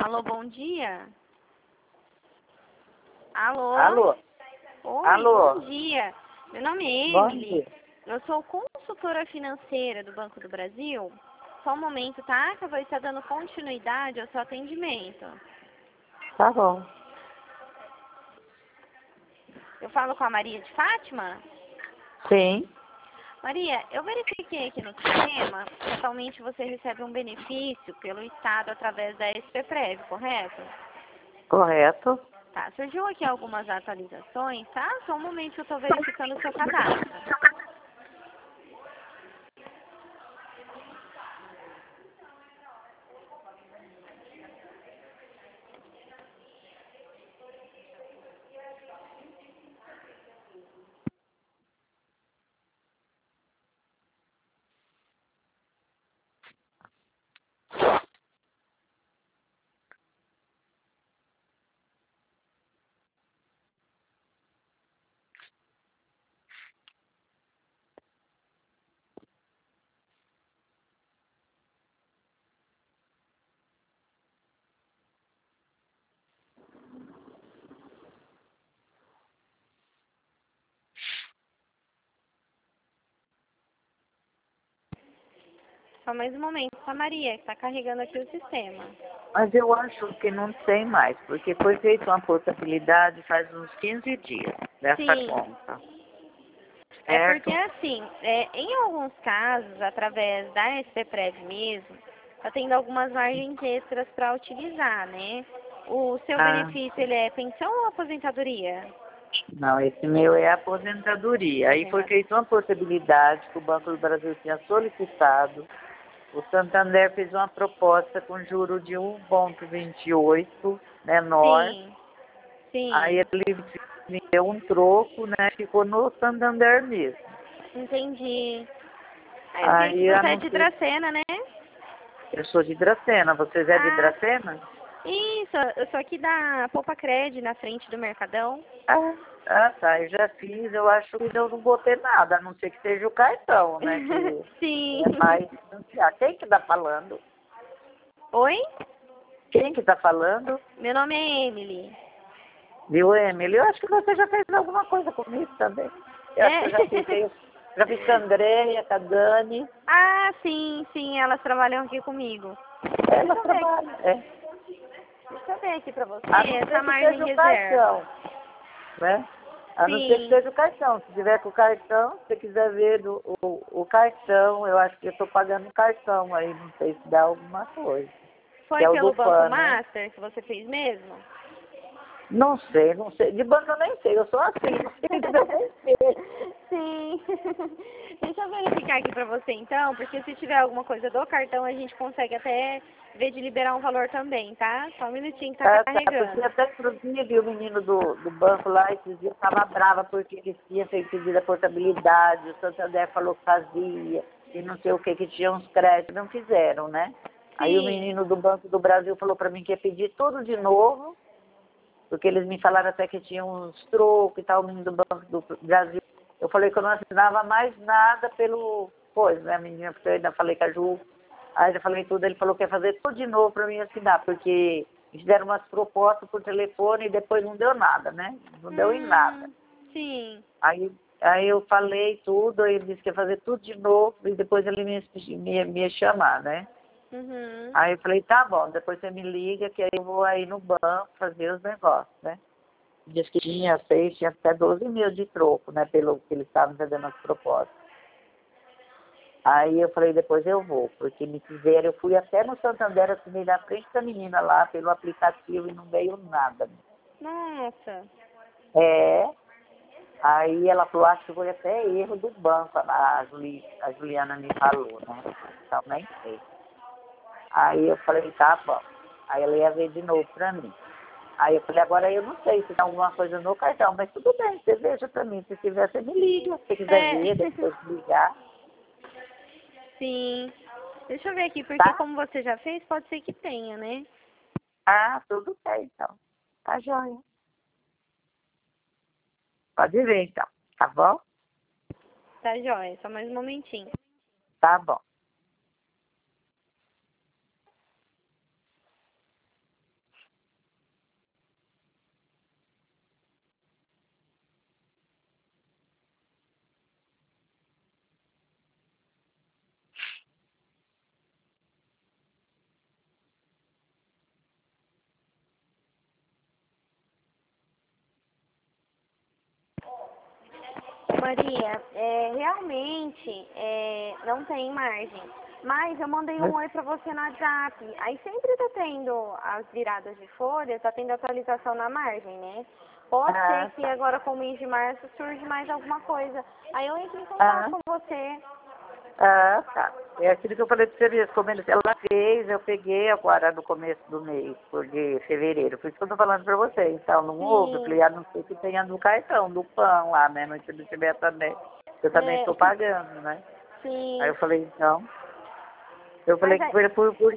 Alô, bom dia. Alô? Alô? Oi, Alô? bom dia. Meu nome é Bom Emily. dia. Eu sou consultora financeira do Banco do Brasil. Só um momento, tá? Que eu vou estar dando continuidade ao seu atendimento. Tá bom. Eu falo com a Maria de Fátima? Sim, Maria, eu verifiquei aqui no sistema que atualmente você recebe um benefício pelo Estado através da SPPREV, correto? correto. Tá, surgiu aqui algumas atualizações, tá? Só um momento que eu estou verificando o seu cadastro. Só mais um momento, tá, Maria, que está carregando aqui o sistema. Mas eu acho que não tem mais, porque foi feita uma portabilidade faz uns 15 dias dessa Sim, conta. é porque Certo? assim, em alguns casos, através da SPPREV mesmo, tá tendo algumas margens extras para utilizar, né? O seu Ah, benefício, ele é pensão ou aposentadoria? não, esse meu é aposentadoria. Aí foi Aposentadoria. feita uma portabilidade que o Banco do Brasil tinha solicitado. O Santander fez uma proposta com juro de 1,28 menor. Sim, Aí sim, ele me deu um troco, né? Ficou no Santander mesmo. entendi. Aí eu vi que Aí eu você é não de sei. Dracena, né? Eu sou de Dracena. Vocês é de Ah, Dracena? isso, eu sou aqui da Poupa Cred, na frente do Mercadão. Tá. Eu já fiz. Eu acho que eu não botei nada, a não ser que seja o cartão, né? Que Sim. é mais financiar. Quem que tá falando? Oi? Quem que tá falando? Meu nome é Emily. Viu, Emily? Eu acho que você já fez alguma coisa comigo também. Eu acho que É. eu já fiz com a Andréia, com a Dani. Ah, sim, sim, elas trabalham aqui comigo. Deixa Elas eu ver aqui, trabalham. É. deixa eu ver aqui pra você, A não essa ser que margem seja o reserva. cartão, né? A não ser que Sim. seja o cartão. Se tiver com o cartão, se você quiser ver o cartão, eu acho que eu estou pagando o cartão aí, não sei se dá alguma coisa. Que Foi é o do pelo Banco PAN, né? Master que você fez mesmo? Não sei, não sei. De banco eu nem sei, eu sou assim, não sei, eu nem sei. Sim. Deixa eu verificar aqui pra você então, porque se tiver alguma coisa do cartão, a gente consegue até ver de liberar um valor também, tá? Só um minutinho que tá Tá, porque carregando. até inclusive o menino do banco lá, esses dias, estava brava porque eles tinham feito pedido a portabilidade, o Santander falou que fazia, e não sei o que tinha uns créditos, não fizeram, né? Aí o Sim. menino do Banco do Brasil falou para mim que ia pedir tudo de novo, porque eles me falaram até que tinha uns trocos e tal, o menino do Banco do Brasil. Eu falei que eu não assinava mais nada pelo coisa, né, menina, porque eu ainda falei com a Ju. Aí eu falei tudo, ele falou que ia fazer tudo de novo para mim assinar, porque eles deram umas propostas por telefone e depois não deu nada, né? Não deu em nada. Sim. Aí eu falei tudo, aí ele disse que ia fazer tudo de novo e depois ele me ia chamar, né? Uhum. Aí eu falei, tá bom, depois você me liga que aí eu vou aí no banco fazer os negócios, né? Diz que tinha até 12 mil de troco, né? Pelo que eles estavam fazendo as propostas. Aí eu falei, depois eu vou, porque me fizeram, eu fui até no Santander, assinei na frente da menina lá, pelo aplicativo, e não veio nada. Nossa. É, aí ela falou, acho que foi até erro do banco, a Juliana me falou, né? Então nem sei. Aí eu falei, tá bom. Aí ela ia ver de novo pra mim. Aí eu falei, agora eu não sei se tem alguma coisa no cartão, mas tudo bem, você veja pra mim, se tiver, você me liga, se você quiser É. ver, depois ligar, Sim. Deixa eu ver aqui, porque tá? como você já fez, pode ser que tenha, né? Ah, tudo bem, então. Tá joia. Pode ver, então. Tá bom? Tá jóia, só mais um momentinho. Tá bom. Maria, realmente não tem margem. Mas eu mandei um oi pra você no WhatsApp. Aí sempre tá tendo as viradas de folha, tá tendo atualização na margem, né? Pode ser que agora com o mês de março surge mais alguma coisa. Aí eu entro em contato com você. Tá. É aquilo que eu falei pra você mesmo, como ela fez, eu peguei agora no começo do mês, de fevereiro. Por isso que eu tô falando pra você. Então, não houve. Eu falei, a não ser que tenha no cartão, do PAN lá, né? Não tiver também. Eu também estou pagando, né? Sim. Aí eu falei, então. Eu falei que foi por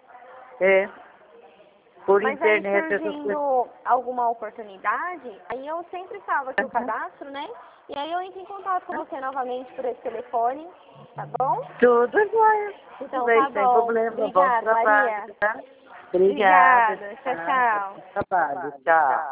Mas aí internet essas coisas. surgindo alguma oportunidade, aí eu sempre salvo aqui o cadastro, né? E aí eu entro em contato com você novamente por esse telefone, tá bom? Tudo jóia. Tudo Então bem, tá sem bom. problema. Bom Obrigada, trabalho, Maria. tá? Obrigada. Obrigada. Tchau, tchau. Bom trabalho. Tchau.